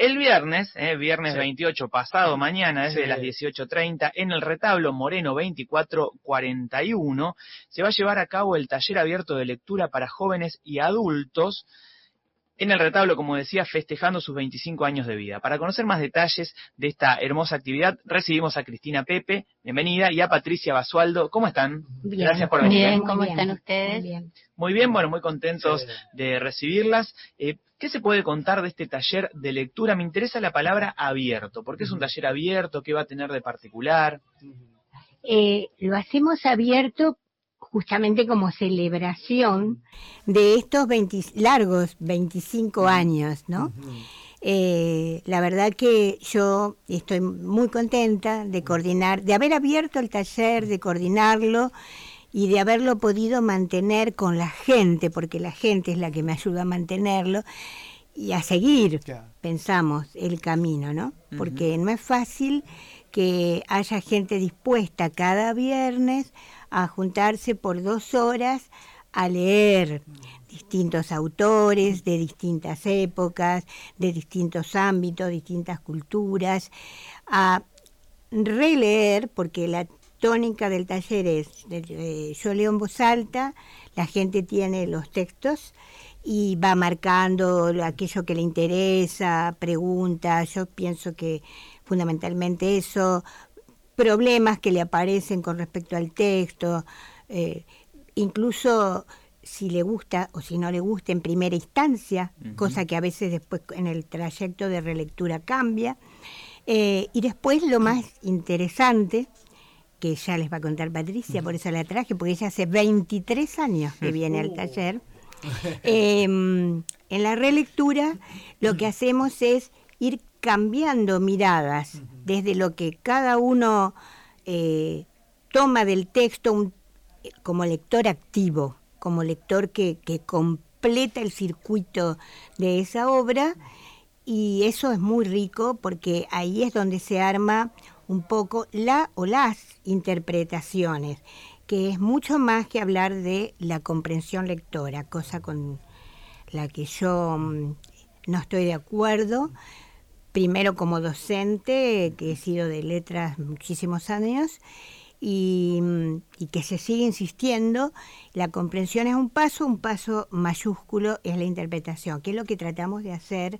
El viernes, viernes Sí. 28, pasado mañana, desde Sí. las 18:30, en el retablo Moreno 2441, se va a llevar a cabo el taller abierto de lectura para jóvenes y adultos, en el retablo, como decía, festejando sus 25 años de vida. Para conocer más detalles de esta hermosa actividad, recibimos a Cristina Pepe, bienvenida, y a Patricia Basualdo. ¿Cómo están? Bien. Gracias por venir. Bien, ¿Cómo están Muy ustedes? bien. Muy bien, bueno, muy contentos Sí. de recibirlas. ¿Qué se puede contar de este taller de lectura? Me interesa la palabra abierto. ¿Por qué es un taller abierto? ¿Qué va a tener de particular? Lo hacemos abierto justamente como celebración de estos largos 25 años, ¿no? La verdad que yo estoy muy contenta de coordinar, de haber abierto el taller, de coordinarlo y de haberlo podido mantener con la gente, porque la gente es la que me ayuda a mantenerlo y a seguir, Claro. pensamos, el camino, ¿no? Porque no es fácil que haya gente dispuesta cada viernes a juntarse por 2 horas a leer distintos autores de distintas épocas, de distintos ámbitos, distintas culturas, a releer, porque la tónica del taller es, yo leo en voz alta, la gente tiene los textos y va marcando aquello que le interesa, pregunta, yo pienso que fundamentalmente eso, problemas que le aparecen con respecto al texto, incluso si le gusta o si no le gusta en primera instancia, cosa que a veces después en el trayecto de relectura cambia. Y después lo más interesante, que ya les va a contar Patricia, por eso la traje, porque ella hace 23 años que viene al taller. En la relectura lo que hacemos es ir cambiando miradas desde lo que cada uno toma del texto como lector activo, como lector que completa el circuito de esa obra, y eso es muy rico porque ahí es donde se arma un poco las interpretaciones, que es mucho más que hablar de la comprensión lectora, cosa con la que yo no estoy de acuerdo. Primero como docente, que he sido de letras muchísimos años, y que se sigue insistiendo, la comprensión es un paso mayúsculo es la interpretación, que es lo que tratamos de hacer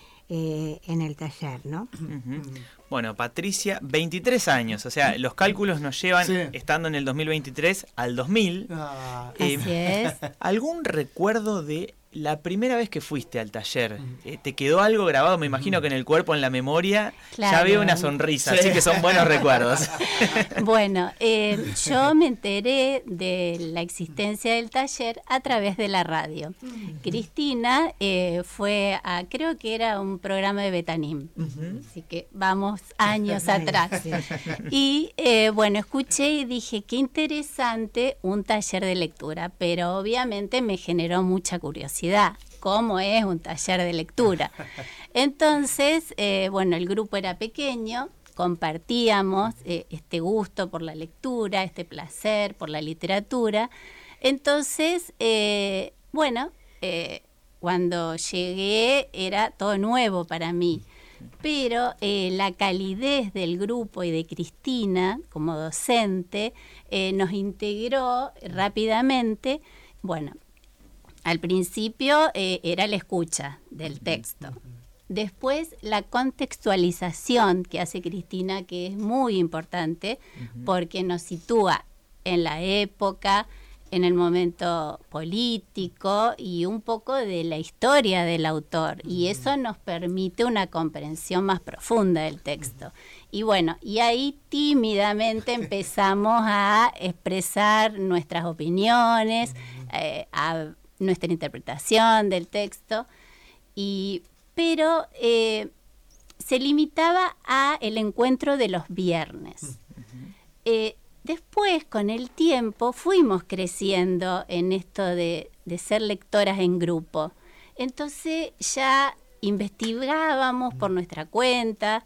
en el taller, ¿no? Bueno, Patricia, 23 años, o sea, los cálculos nos llevan, Sí. estando en el 2023, al 2000. Así es. ¿Algún recuerdo de la primera vez que fuiste al taller? ¿Te quedó algo grabado? Me imagino que en el cuerpo, en la memoria, ya Claro. veo una sonrisa, Sí. así que son buenos recuerdos. Bueno, yo me enteré de la existencia del taller a través de la radio. Cristina fue a, creo que era un programa de Betanim, así que vamos años atrás. Y bueno, escuché y dije, qué interesante un taller de lectura, pero obviamente me generó mucha curiosidad. ¿Cómo es un taller de lectura? Entonces, bueno, el grupo era pequeño, compartíamos este gusto por la lectura, este placer por la literatura. Entonces, bueno, cuando llegué era todo nuevo para mí, pero la calidez del grupo y de Cristina como docente nos integró rápidamente. Bueno, al principio era la escucha del texto. Después la contextualización que hace Cristina, que es muy importante porque nos sitúa en la época, en el momento político y un poco de la historia del autor. Y eso nos permite una comprensión más profunda del texto. Y bueno, y ahí tímidamente empezamos a expresar nuestras opiniones, a nuestra interpretación del texto, pero se limitaba a el encuentro de los viernes. Después, con el tiempo, fuimos creciendo en esto de ser lectoras en grupo. Entonces ya investigábamos por nuestra cuenta,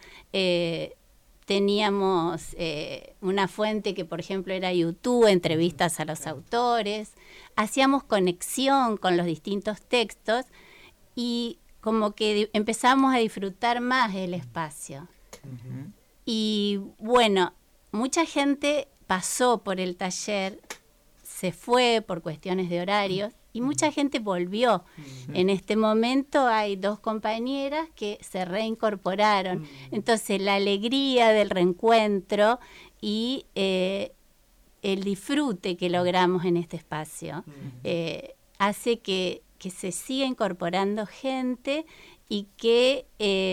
teníamos una fuente que, por ejemplo, era YouTube, entrevistas a los autores, hacíamos conexión con los distintos textos y como que empezamos a disfrutar más el espacio. Ujú. Y bueno, mucha gente pasó por el taller, se fue por cuestiones de horarios y mucha gente volvió. En este momento hay 2 compañeras que se reincorporaron. Entonces la alegría del reencuentro y el disfrute que logramos en este espacio hace que se siga incorporando gente y que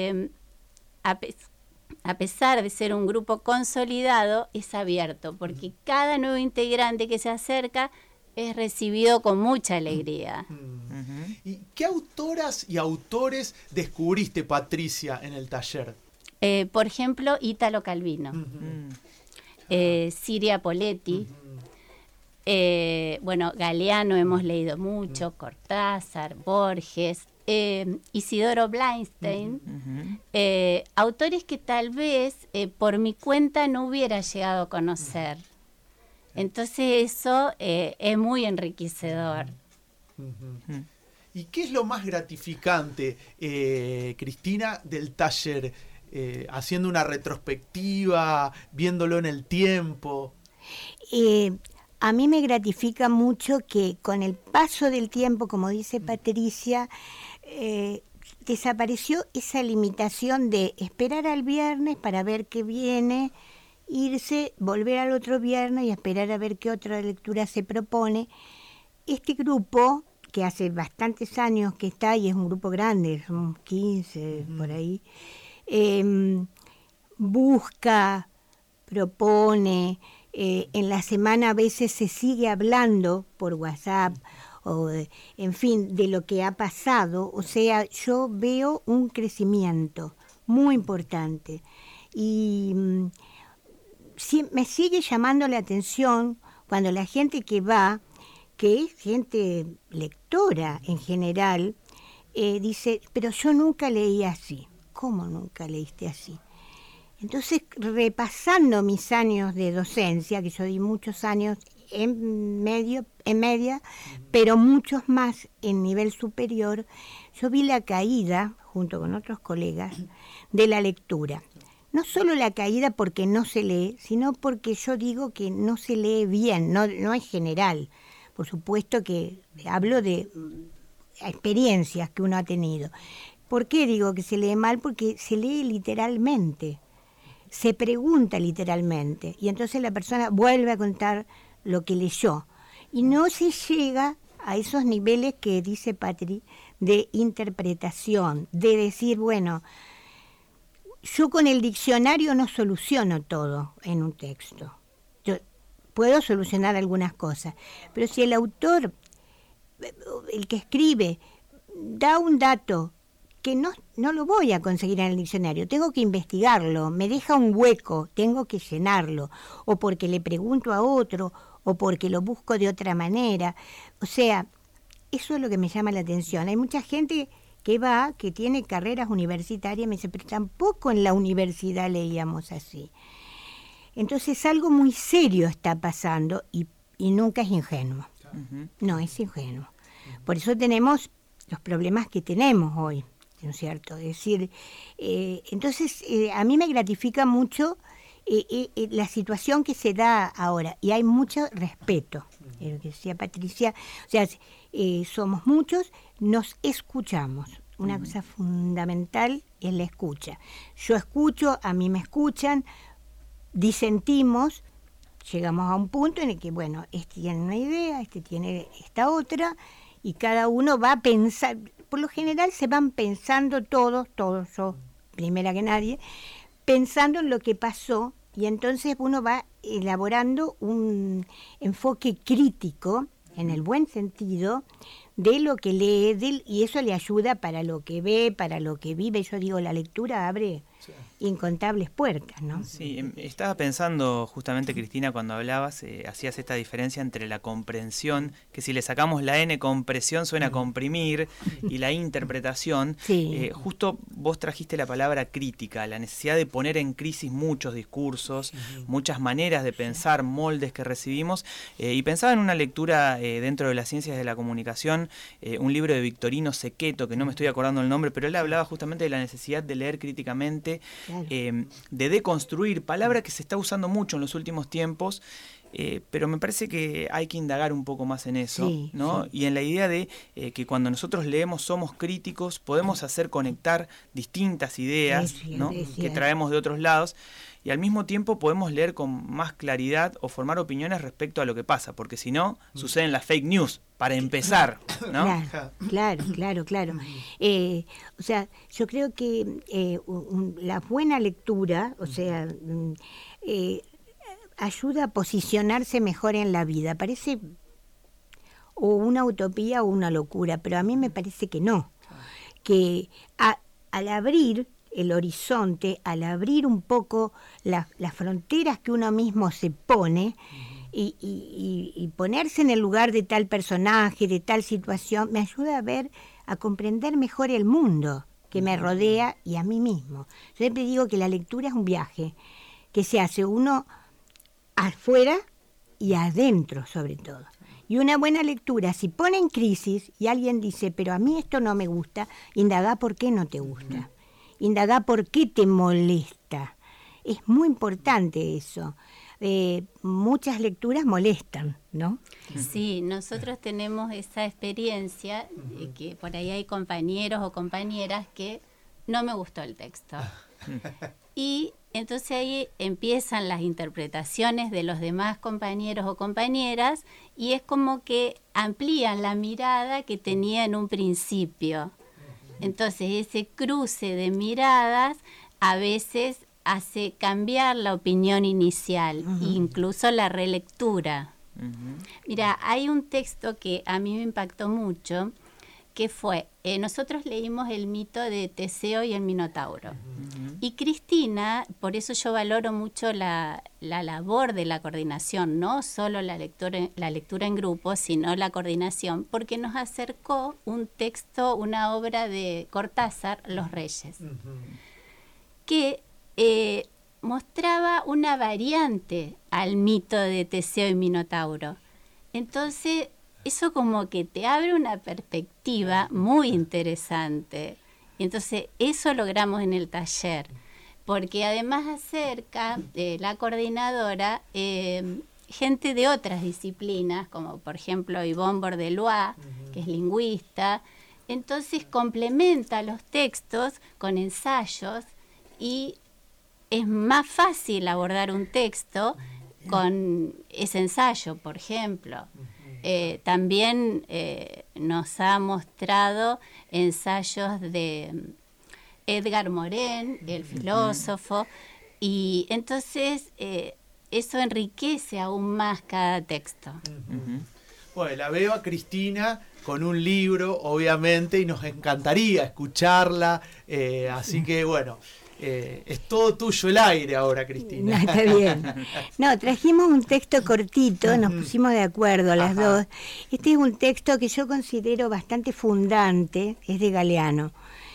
a pesar de ser un grupo consolidado, es abierto, porque cada nuevo integrante que se acerca es recibido con mucha alegría. Ujú. ¿Y qué autoras y autores descubriste, Patricia, en el taller? Por ejemplo, Ítalo Calvino, Siria Poletti, bueno, Galeano hemos leído mucho, Cortázar, Borges, Isidoro Bleinstein, autores que tal vez por mi cuenta no hubiera llegado a conocer. Entonces eso es muy enriquecedor. ¿Y qué es lo más gratificante, Cristina, del taller? Haciendo una retrospectiva, viéndolo en el tiempo. A mí me gratifica mucho que con el paso del tiempo, como dice Patricia, desapareció esa limitación de esperar al viernes para ver qué viene, irse, volver al otro viernes y esperar a ver qué otra lectura se propone. Este grupo, que hace bastantes años que está, y es un grupo grande, son 15 por ahí, busca, propone, en la semana a veces se sigue hablando por WhatsApp, o en fin, de lo que ha pasado. O sea, yo veo un crecimiento muy importante y me sigue llamando la atención cuando la gente que va, que es gente lectora en general, dice, pero yo nunca leí así. ¿Cómo nunca leíste así? Entonces, repasando mis años de docencia, que yo di muchos años en media, pero muchos más en nivel superior, yo vi la caída, junto con otros colegas, de la lectura. No solo la caída porque no se lee, sino porque yo digo que no se lee bien, no es general. Por supuesto que hablo de experiencias que uno ha tenido. ¿Por qué digo que se lee mal? Porque se lee literalmente, se pregunta literalmente, y entonces la persona vuelve a contar lo que leyó. Y no se llega a esos niveles que dice Patri de interpretación, de decir, bueno, yo con el diccionario no soluciono todo en un texto. Yo puedo solucionar algunas cosas, pero si el autor, el que escribe, da un dato que no lo voy a conseguir en el diccionario, tengo que investigarlo, me deja un hueco, tengo que llenarlo, o porque le pregunto a otro, o porque lo busco de otra manera. O sea, eso es lo que me llama la atención. Hay mucha gente que va, que tiene carreras universitarias, me dice, pero tampoco en la universidad leíamos así. Entonces algo muy serio está pasando y nunca es ingenuo. No es ingenuo. Por eso tenemos los problemas que tenemos hoy, ¿no es cierto? Es decir, entonces a mí me gratifica mucho la situación que se da ahora, y hay mucho respeto, lo que decía Patricia, o sea, somos muchos, nos escuchamos. Una cosa fundamental es la escucha. Yo escucho, a mí me escuchan, disentimos, llegamos a un punto en el que, bueno, este tiene una idea, este tiene esta otra, y cada uno va a pensar, por lo general se van pensando todos, yo primera que nadie, pensando en lo que pasó, y entonces uno va elaborando un enfoque crítico, en el buen sentido, de lo que lee, y eso le ayuda para lo que ve, para lo que vive. Yo digo, la lectura abre incontables puertas, ¿no? Sí, estaba pensando justamente, Cristina, cuando hablabas, hacías esta diferencia entre la comprensión, que si le sacamos la N, compresión suena a comprimir, y la interpretación. Sí. Justo vos trajiste la palabra crítica, la necesidad de poner en crisis muchos discursos, muchas maneras de pensar, moldes que recibimos, y pensaba en una lectura dentro de las ciencias de la comunicación, un libro de Victorino Sequeto, que no me estoy acordando el nombre, pero él hablaba justamente de la necesidad de leer críticamente, Claro. De deconstruir, palabra que se está usando mucho en los últimos tiempos, pero me parece que hay que indagar un poco más en eso, Sí, ¿no? sí. Y en la idea de que cuando nosotros leemos somos críticos, podemos hacer conectar distintas ideas, ¿no? Que traemos de otros lados, y al mismo tiempo podemos leer con más claridad o formar opiniones respecto a lo que pasa, porque si no, suceden las fake news, para empezar, ¿no? Claro. O sea, yo creo que la buena lectura, o sea, ayuda a posicionarse mejor en la vida. Parece o una utopía o una locura, pero a mí me parece que no. Que al abrir el horizonte, al abrir un poco las fronteras que uno mismo se pone y ponerse en el lugar de tal personaje, de tal situación, me ayuda a comprender mejor el mundo que me rodea y a mí mismo. Yo siempre digo que la lectura es un viaje que se hace uno afuera y adentro sobre todo. Y una buena lectura, si pone en crisis y alguien dice, pero a mí esto no me gusta, indagá por qué no te gusta. Indagá por qué te molesta. Es muy importante eso. Muchas lecturas molestan, ¿no? Sí, nosotros tenemos esa experiencia, que por ahí hay compañeros o compañeras que no me gustó el texto. Y entonces ahí empiezan las interpretaciones de los demás compañeros o compañeras y es como que amplían la mirada que tenía en un principio. Entonces ese cruce de miradas a veces hace cambiar la opinión inicial, incluso la relectura. Mira, hay un texto que a mí me impactó mucho, que fue, nosotros leímos el mito de Teseo y el Minotauro. Y Cristina, por eso yo valoro mucho la labor de la coordinación, no solo la lectura en grupo, sino la coordinación, porque nos acercó un texto, una obra de Cortázar, Los Reyes, que mostraba una variante al mito de Teseo y Minotauro. Entonces, eso como que te abre una perspectiva muy interesante. Y entonces, eso logramos en el taller, porque además acerca la coordinadora gente de otras disciplinas, como por ejemplo Yvonne Bordelois, que es lingüista. Entonces, complementa los textos con ensayos y es más fácil abordar un texto con ese ensayo, por ejemplo. También nos ha mostrado ensayos de Edgar Morin, el filósofo, y entonces eso enriquece aún más cada texto. Bueno, la veo a Cristina con un libro, obviamente, y nos encantaría escucharla, así que bueno, es todo tuyo el aire ahora, Cristina. No, está bien. No, trajimos un texto cortito, nos pusimos de acuerdo las dos. Este es un texto que yo considero bastante fundante, es de Galeano,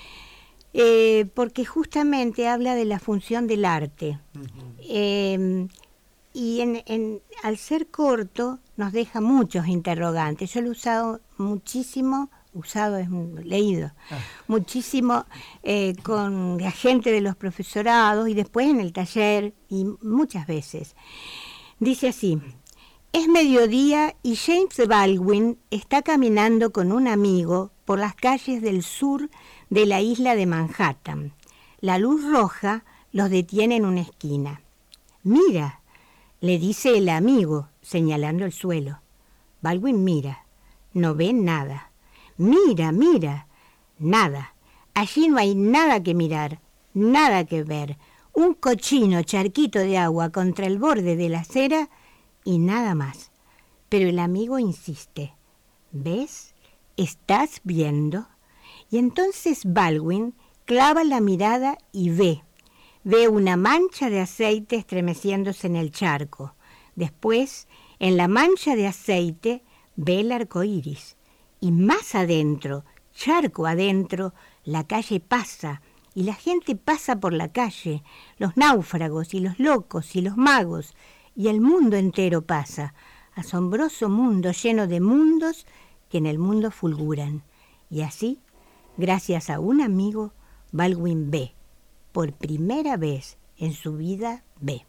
porque justamente habla de la función del arte. Y al ser corto nos deja muchos interrogantes. Yo lo he usado muchísimo, leído muchísimo con la gente de los profesorados y después en el taller y muchas veces. Dice así: es mediodía y James Baldwin está caminando con un amigo por las calles del sur de la isla de Manhattan. La luz roja los detiene en una esquina. Mira, le dice el amigo, señalando el suelo. Baldwin mira, no ve nada. Mira, nada. Allí no hay nada que mirar, nada que ver. Un cochino charquito de agua contra el borde de la acera y nada más. Pero el amigo insiste. ¿Ves? ¿Estás viendo? Y entonces Baldwin clava la mirada y ve. ve una mancha de aceite estremeciéndose en el charco. Después, en la mancha de aceite, ve el arco iris. Y más adentro, charco adentro, la calle pasa, y la gente pasa por la calle, los náufragos y los locos y los magos, y el mundo entero pasa, asombroso mundo lleno de mundos que en el mundo fulguran. Y así, gracias a un amigo, Baldwin ve, por primera vez en su vida ve.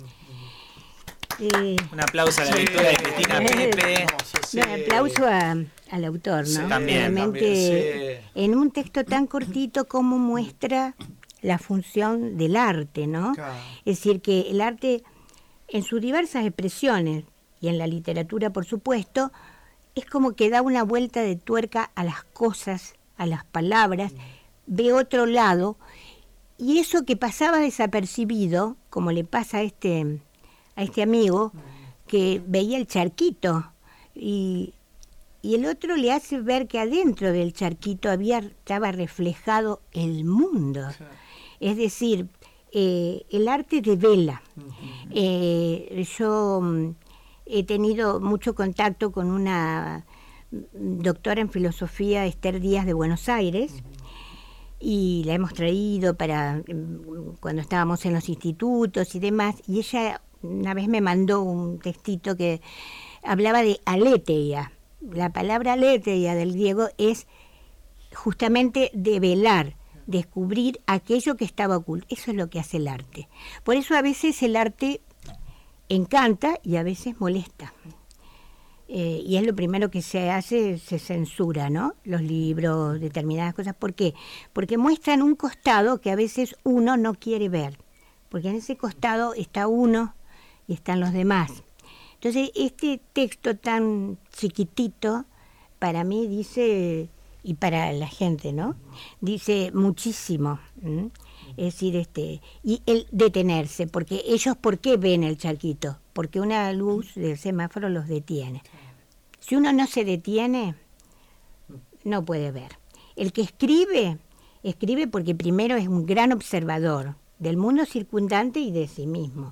Un aplauso a la lectura de Cristina Pepe. Un aplauso al autor, ¿no? Sí, también. Realmente, en un texto tan cortito como muestra la función del arte, ¿no? Claro. Es decir, que el arte, en sus diversas expresiones, y en la literatura, por supuesto, es como que da una vuelta de tuerca a las cosas, a las palabras, ve otro lado, y eso que pasaba desapercibido, como le pasa a este amigo, que veía el charquito, y el otro le hace ver que adentro del charquito estaba reflejado el mundo. Es decir, el arte devela. Yo he tenido mucho contacto con una doctora en filosofía, Esther Díaz de Buenos Aires, y la hemos traído para cuando estábamos en los institutos y demás, y ella una vez me mandó un textito que hablaba de aletheia. La palabra aletheia del griego es justamente develar, descubrir aquello que estaba oculto. Eso es lo que hace el arte. Por eso a veces el arte encanta y a veces molesta. Y es lo primero que se hace, se censura, ¿no? Los libros, determinadas cosas. ¿Por qué? Porque muestran un costado que a veces uno no quiere ver. Porque en ese costado está uno y están los demás. Entonces, este texto tan chiquitito, para mí dice, y para la gente, ¿no? Dice muchísimo. Es decir, y el detenerse, porque ellos, ¿por qué ven el charquito? Porque una luz del semáforo los detiene. Si uno no se detiene, no puede ver. El que escribe porque primero es un gran observador del mundo circundante y de sí mismo.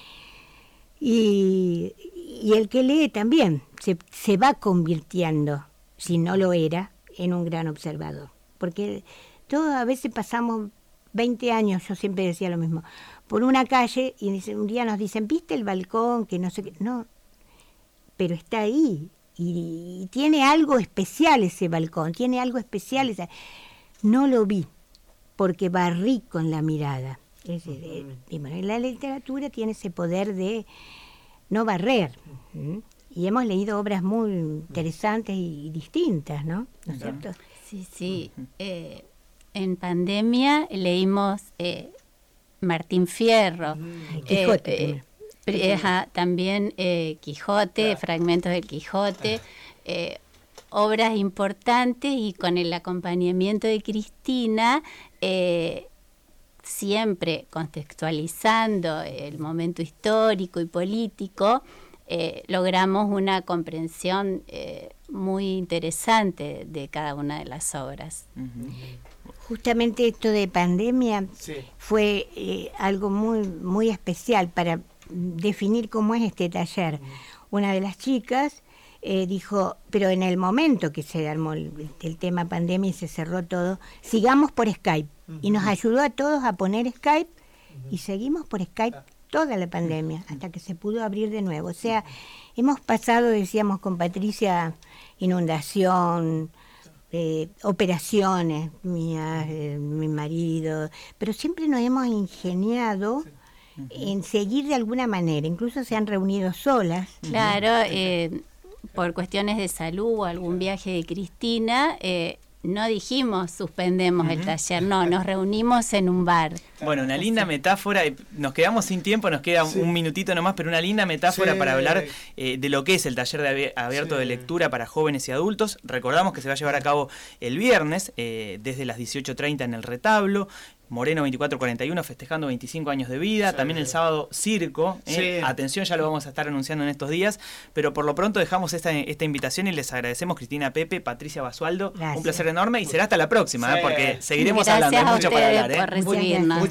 Y el que lee también se va convirtiendo, si no lo era, en un gran observador. Porque todos a veces pasamos 20 años, yo siempre decía lo mismo, por una calle y un día nos dicen, ¿viste el balcón? Que no sé qué. No, pero está ahí y tiene algo especial ese balcón, tiene algo especial. No lo vi porque barrí con la mirada. Es decir, la literatura tiene ese poder de no barrer. Y hemos leído obras muy interesantes y distintas, ¿no? ¿No es cierto? Sí, sí. En pandemia leímos Martín Fierro. Quijote. También Quijote, fragmentos del Quijote. Obras importantes y con el acompañamiento de Cristina, siempre contextualizando el momento histórico y político, logramos una comprensión muy interesante de cada una de las obras. Justamente esto de pandemia fue algo muy, muy especial para definir cómo es este taller. Una de las chicas dijo, pero en el momento que se armó el tema pandemia y se cerró todo, sigamos por Skype. Y nos ayudó a todos a poner Skype y seguimos por Skype toda la pandemia, hasta que se pudo abrir de nuevo. O sea, hemos pasado, decíamos con Patricia, inundación, operaciones mías, mi marido, pero siempre nos hemos ingeniado en seguir de alguna manera. Incluso se han reunido solas. Claro, por cuestiones de salud o algún viaje de Cristina, no dijimos suspendemos el taller, no, nos reunimos en un bar. Bueno, una linda metáfora, nos quedamos sin tiempo, nos queda un minutito nomás, pero una linda metáfora para hablar de lo que es el taller abierto de lectura para jóvenes y adultos. Recordamos que se va a llevar a cabo el viernes desde las 18:30 en el Retablo. Moreno 2441 festejando 25 años de vida, también el sábado circo, atención, ya lo vamos a estar anunciando en estos días, pero por lo pronto dejamos esta invitación y les agradecemos Cristina Pepe, Patricia Basualdo, un placer enorme y será hasta la próxima, porque seguiremos hablando, hay mucho para hablar. Por recibirnos.